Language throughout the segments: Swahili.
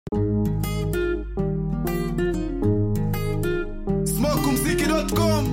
Smokumziki.com.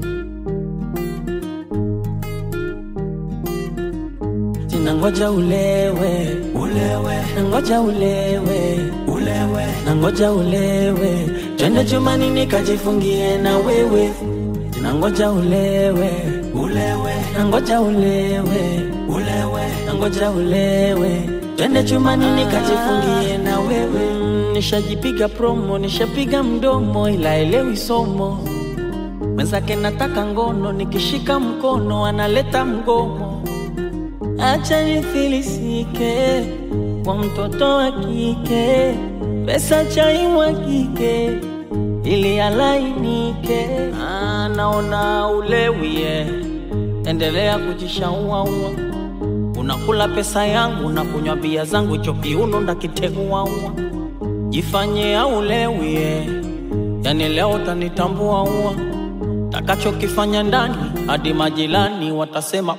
Nangoja ulewe, nangoja ulewe, nangoja ulewe, twende chumani nikajifungie na wewe. Nangoja ulewe, nangoja ulewe, nangoja ulewe, twende chumani nikajifungie na wewe. Nishajipiga promo, nishapiga mdomo, ila elewi somo. Mwenzake nataka ngono, nikishika mkono analeta mgomo. Acha nifilisike kwa mtoto wa kike, pesa chai mwagike ili alainike. Naona ulewie, endelea kujishaua. Unakula pesa yangu na kunywa bia zangu, hicho kiuno ndakiteua. Jifanye aulewie, yani leo utanitambua. Takacho kifanya ndani hadi majirani watasema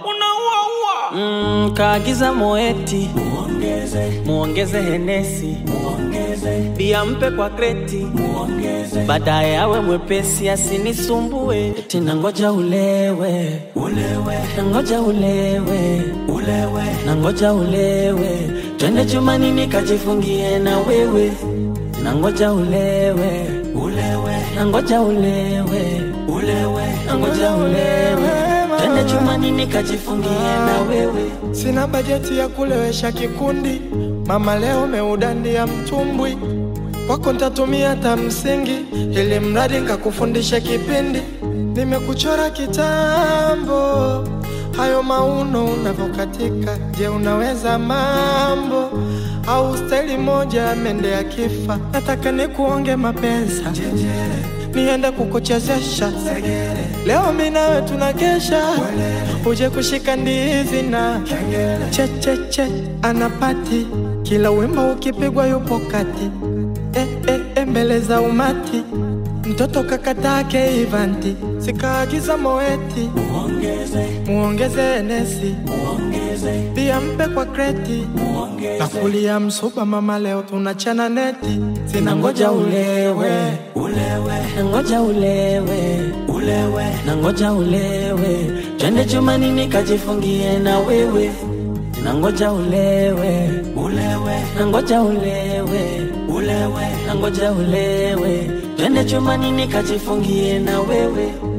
kaagiza moeti, muongeze Henesi, bia mpe kwa kreti, baadaye awe mwepesi asinisumbue. Eti nangoja ulewe, nangoja ulewe, nangoja ulewe, twende chumani nikajifungie na wewe. Nangoja ulewe, nangoja ulewe, nangoja ulewe, twende chumani nikajifungie na wewe. Sina bajeti ya kulewesha kikundi, mama leo meudandia mtumbwi. Wako ntatumia tamsingi, ili mradi nkakufundisha kipindi. Nimekuchora kitambo, hayo mauno unavokatika. Je, unaweza mambo? Au staili moja mende ya kifa? Nataka nikuonge mapesa, niende kukuchezesha. Leo mimi nawe tunakesha, uje kushika ndizi na che anapati. Kila wimbo ukipigwa yupo kati, mbele za umati. Mtoto kakatake Ivanti, sikaagiza moeti, muongeze Henesi, bia mpe kwa kreti, na kulia msuba. Mama leo tunachana neti. Nangoja ulewe, nangoja ulewe, nangoja ulewe, twende chumani nikajifungie na wewe. Nangoja ulewe, nangoja ulewe, nangoja ulewe, twende chumani nikajifungie na wewe.